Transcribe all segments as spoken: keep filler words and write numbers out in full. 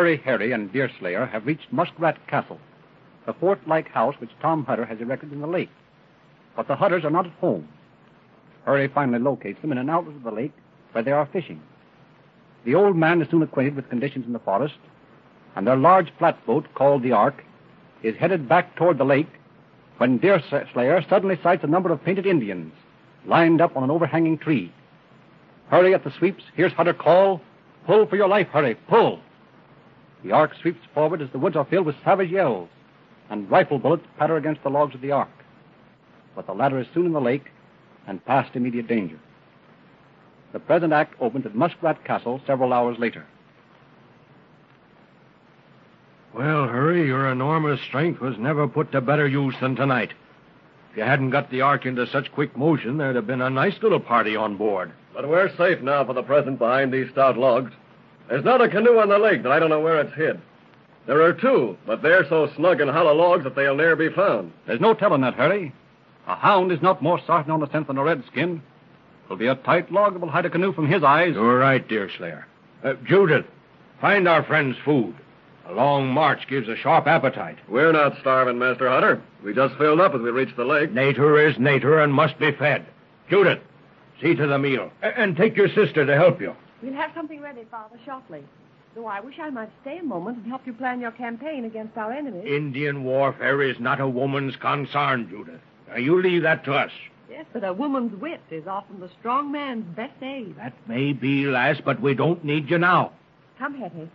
Hurry Harry and Deerslayer have reached Muskrat Castle, the fort-like house which Tom Hutter has erected in the lake. But the Hutters are not at home. Hurry finally locates them in an outlet of the lake where they are fishing. The old man is soon acquainted with conditions in the forest, and their large flatboat, called the Ark, is headed back toward the lake when Deerslayer suddenly sights a number of painted Indians lined up on an overhanging tree. Hurry at the sweeps hears Hutter call, "Pull for your life, Hurry, pull!" The Ark sweeps forward as the woods are filled with savage yells, and rifle bullets patter against the logs of the Ark. But the latter is soon in the lake and past immediate danger. The present act opens at Muskrat Castle several hours later. Well, Hurry, your enormous strength was never put to better use than tonight. If you hadn't got the Ark into such quick motion, there'd have been a nice little party on board. But we're safe now for the present behind these stout logs. There's not a canoe on the lake that I don't know where it's hid. There are two, but they're so snug in hollow logs that they'll ne'er be found. There's no telling that, Harry. A hound is not more sartain on the scent than a redskin. It'll be a tight log that will hide a canoe from his eyes. You're right, Deerslayer. Uh, Judith, find our friends food. A long march gives a sharp appetite. We're not starving, Master Hutter. We just filled up as we reached the lake. Nature is nature and must be fed. Judith, see to the meal. A- and take your sister to help you. We'll have something ready, Father, shortly. Though I wish I might stay a moment and help you plan your campaign against our enemies. Indian warfare is not a woman's concern, Judith. Now, you leave that to us. Yes, but a woman's wit is often the strong man's best aid. That may be, lass, but we don't need you now. Come, Hetty.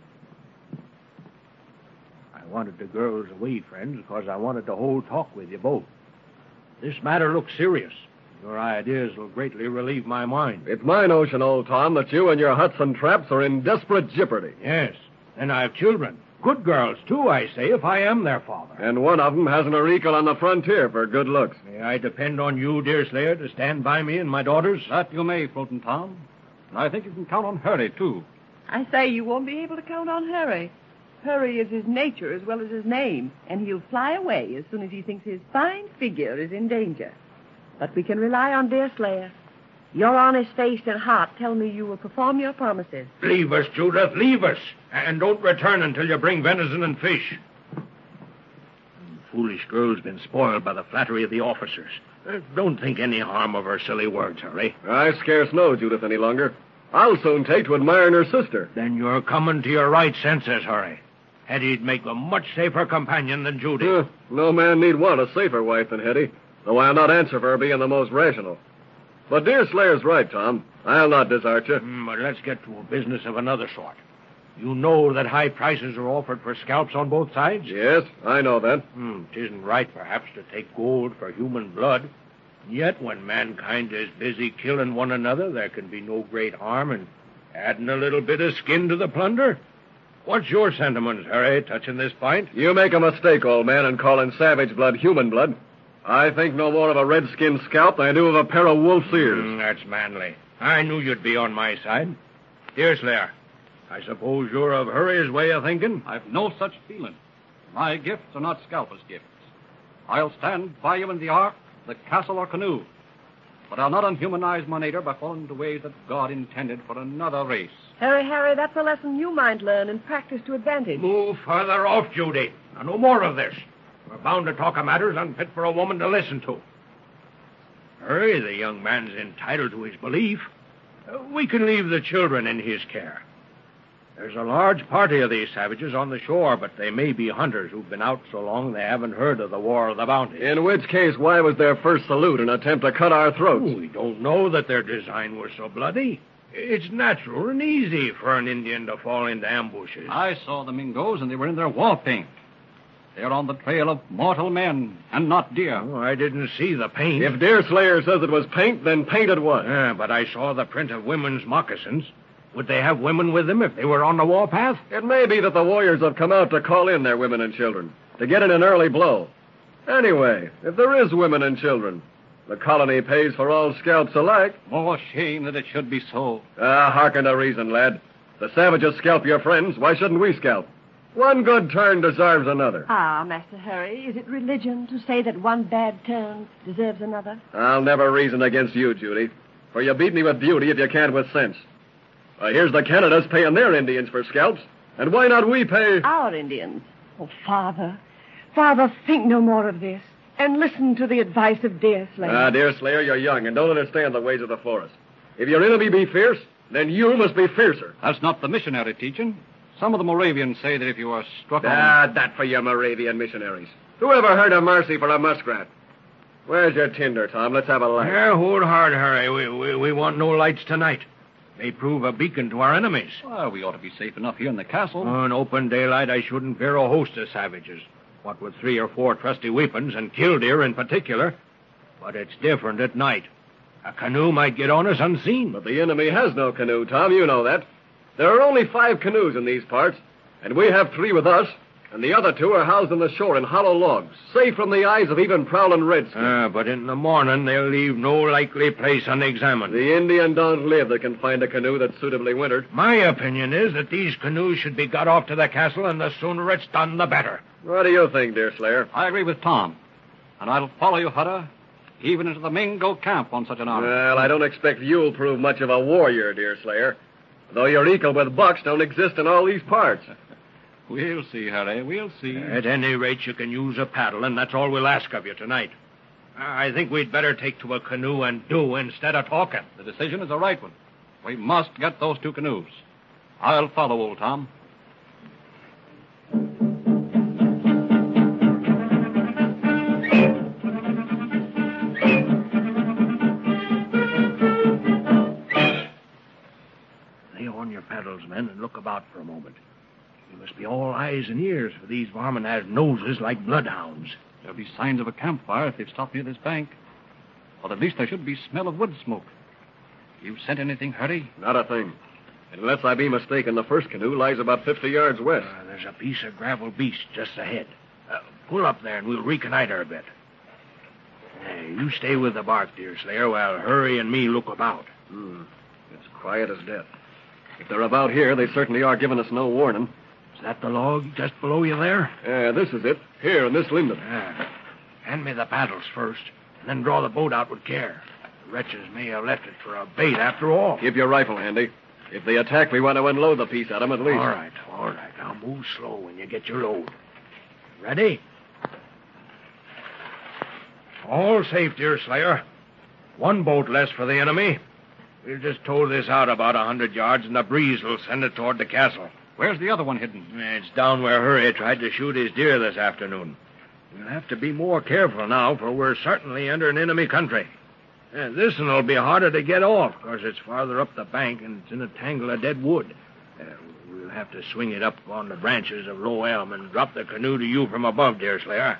I wanted the girls away, friends, because I wanted to hold talk with you both. This matter looks serious. Your ideas will greatly relieve my mind. It's my notion, old Tom, that you and your huts and traps are in desperate jeopardy. Yes, and I have children. Good girls, too, I say, if I am their father. And one of them hasn't a equal on the frontier for good looks. May I depend on you, Deerslayer, to stand by me and my daughters? That you may, Floating Tom. And I think you can count on Hurry, too. I say you won't be able to count on Hurry. Hurry is his nature as well as his name, and he'll fly away as soon as he thinks his fine figure is in danger. But we can rely on Deerslayer. Your honest face and heart tell me you will perform your promises. Leave us, Judith, leave us. And don't return until you bring venison and fish. The foolish girl's been spoiled by the flattery of the officers. Uh, don't think any harm of her silly words, Hurry. I scarce know Judith any longer. I'll soon take to admiring her sister. Then you're coming to your right senses, Hurry. Hetty'd make a much safer companion than Judy. Uh, no man need want a safer wife than Hetty, though I'll not answer for her being the most rational. But Deerslayer's right, Tom. I'll not desert you. Mm, but let's get to a business of another sort. You know that high prices are offered for scalps on both sides? Yes, I know that. Hmm, it isn't right, perhaps, to take gold for human blood. Yet, when mankind is busy killing one another, there can be no great harm in adding a little bit of skin to the plunder. What's your sentiments, Harry, touching this point? You make a mistake, old man, in calling savage blood human blood. I think no more of a redskin scalp than I do of a pair of wolf's ears. Mm, that's manly. I knew you'd be on my side. Deerslayer, I suppose you're of Hurry's way of thinking? I've no such feeling. My gifts are not scalpers' gifts. I'll stand by you in the Ark, the castle, or canoe. But I'll not unhumanize my neighbor by falling into ways that God intended for another race. Harry, Harry, that's a lesson you might learn and practice to advantage. Move further off, Judy. Now, no more of this. We're bound to talk of matters unfit for a woman to listen to. Hurry, the young man's entitled to his belief. Uh, we can leave the children in his care. There's a large party of these savages on the shore, but they may be hunters who've been out so long they haven't heard of the War of the Bounty. In which case, why was their first salute an attempt to cut our throats? Oh, we don't know that their design was so bloody. It's natural and easy for an Indian to fall into ambushes. I saw the Mingoes, and they were in their war paint. They're on the trail of mortal men, and not deer. Oh, I didn't see the paint. If Deerslayer says it was paint, then paint it was. Yeah, but I saw the print of women's moccasins. Would they have women with them if they were on the warpath? It may be that the warriors have come out to call in their women and children, to get in an early blow. Anyway, if there is women and children, the colony pays for all scalps alike. More shame that it should be so. Ah, hearken to reason, lad. The savages scalp your friends. Why shouldn't we scalp? One good turn deserves another. Ah, Master Harry, is it religion to say that one bad turn deserves another? I'll never reason against you, Judy, for you beat me with beauty if you can't with sense. Uh, here's the Canadas paying their Indians for scalps, And why not we pay... Our Indians. Oh, Father. Father, think no more of this. And listen to the advice of Deerslayer. Ah, Deerslayer, you're young and don't understand the ways of the forest. If your enemy be fierce, then you must be fiercer. That's not the missionary teaching. Some of the Moravians say that if you are struck on... Ah, that for your Moravian missionaries. Who ever heard of mercy for a muskrat? Where's your tinder, Tom? Let's have a light. Yeah, hold hard, Harry. We, we, we want no lights tonight. May prove a beacon to our enemies. Well, we ought to be safe enough here in the castle. On open daylight, I shouldn't fear a host of savages. What with three or four trusty weapons, and killdeer in particular. But it's different at night. A canoe might get on us unseen. But the enemy has no canoe, Tom. You know that. There are only five canoes in these parts, and we have three with us, and the other two are housed on the shore in hollow logs, safe from the eyes of even prowling redskins. Ah, but in the morning, they'll leave no likely place unexamined. The Indian don't live that can find a canoe that's suitably wintered. My opinion is that these canoes should be got off to the castle, and the sooner it's done, the better. What do you think, Deerslayer? I agree with Tom. And I'll follow you, Hutter, even into the Mingo camp on such an honor. Well, I don't expect you'll prove much of a warrior, Deerslayer. Though your equal with bucks don't exist in all these parts. We'll see, Harry. We'll see. At any rate, you can use a paddle, and that's all we'll ask of you tonight. I think we'd better take to a canoe and do instead of talking. The decision is the right one. We must get those two canoes. I'll follow old Tom. Lay on your paddles, men, and look about for a moment. You must be all eyes and ears, for these varmin have noses like bloodhounds. There'll be signs of a campfire if they've stopped near this bank. Or at least there should be smell of wood smoke. You sent anything, Harry? Not a thing. Unless I be mistaken, the first canoe lies about fifty yards west. Uh, there's a piece of gravel beach just ahead. Uh, pull up there, and we'll reconnoiter a bit. Uh, you stay with the bark, Deerslayer, while Hurry and me look about. Hmm. It's quiet as death. If they're about here, they certainly are giving us no warning. Is that the log just below you there? Yeah, this is it. Here, in this linden. Ah. Hand me the paddles first, and then draw the boat out with care. The wretches may have left it for a bait after all. Keep your rifle handy. If they attack, we want to unload the piece at them at least. All right, all right. Now move slow when you get your load. Ready? All safe, Deerslayer. One boat less for the enemy. We'll just tow this out about a hundred yards, and the breeze will send it toward the castle. Where's the other one hidden? It's down where Hurry tried to shoot his deer this afternoon. We'll have to be more careful now, for we're certainly entering enemy country. Uh, this one will be harder to get off, because it's farther up the bank and it's in a tangle of dead wood. Uh, we'll have to swing it up on the branches of low elm and drop the canoe to you from above, Deerslayer.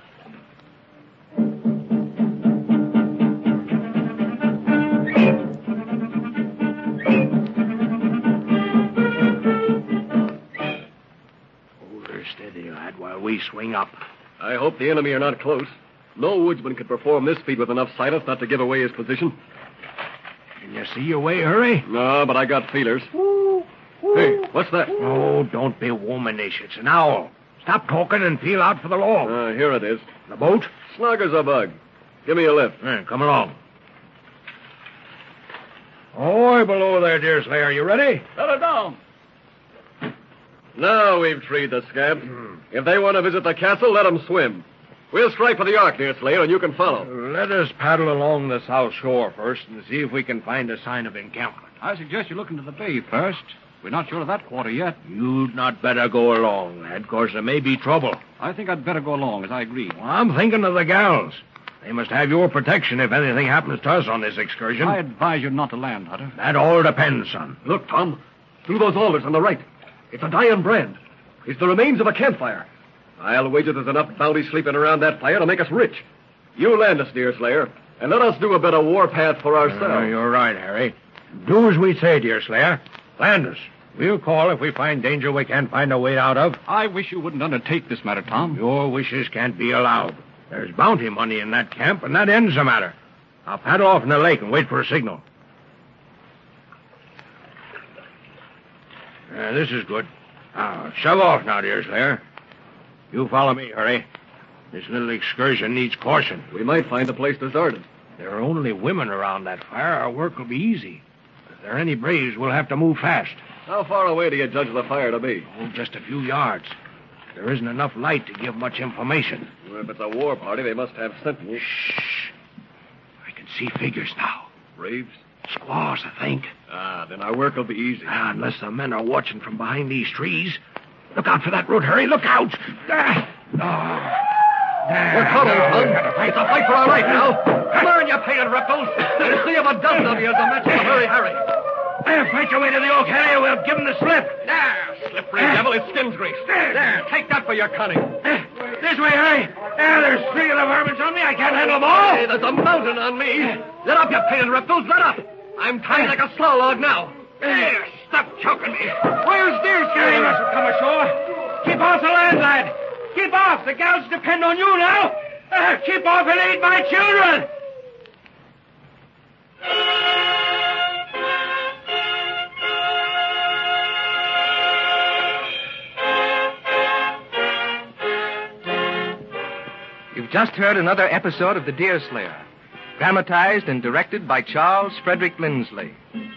Hold her steady, lad, while we swing up. I hope the enemy are not close. No woodsman could perform this feat with enough silence not to give away his position. Can you see your way, Hurry? No, but I got feelers. Hey, what's that? Oh, don't be womanish. It's an owl. Stop talking and feel out for the log. Uh, here it is. The boat? Snug as a bug. Give me a lift. Yeah, come along. Oh, below there, Deerslayer. You ready? Let her down. Now we've treed the scabs. Hmm. If they want to visit the castle, let them swim. We'll strike for the Ark, Deerslayer, and you can follow. Let us paddle along the south shore first and see if we can find a sign of encampment. I suggest you look into the bay first. We're not sure of that quarter yet. You'd not better go along, lad, because there may be trouble. I think I'd better go along, as I agreed. Well, I'm thinking of the gals. They must have your protection if anything happens to us on this excursion. I advise you not to land, Hutter. That all depends, son. Look, Tom. Through those alders on the right. It's a dying brand. It's the remains of a campfire. I'll wager there's enough bounty sleeping around that fire to make us rich. You land us, Deerslayer, and let us do a bit of warpath for ourselves. Uh, you're right, Harry. Do as we say, Deerslayer. Land us. We'll call if we find danger we can't find a way out of. I wish you wouldn't undertake this matter, Tom. Your wishes can't be allowed. There's bounty money in that camp, and that ends the matter. I'll paddle off in the lake and wait for a signal. Uh, this is good. Now, shove off now, Deerslayer. You follow me, Hurry. This little excursion needs caution. We might find the place deserted. There are only women around that fire. Our work will be easy. If there are any braves, we'll have to move fast. How far away do you judge the fire to be? Oh, just a few yards. There isn't enough light to give much information. Well, if it's a war party, they must have sentinels. Shh. I can see figures now. Braves? Squaws, I think. Ah, then our work will be easy. Ah, unless the men are watching from behind these trees. Look out for that root, Harry. Look out. Ah. Oh. We're coming, son. It's a fight for our life now. Come on, you painted reptiles. I'll see if a dozen of you is a match for Hurry Harry. There, fight your way to the oak, Harry, or we'll give him the slip. There, slippery devil, it's skin's grease. There, there, take that for your cunning. Uh, this way, Harry. There, there's three of the varmints on me. I can't handle them all. Hey, there's a mountain on me. Let up, you painted reptiles, let up. I'm tied like a slow log now. There, stop choking me. Where's Deerskin? He mustn't come ashore. Keep off the land, lad. Keep off. The gals depend on you now. Uh, keep off and aid my children. You've just heard another episode of The Deer Slayer, dramatized and directed by Charles Frederick Lindsley.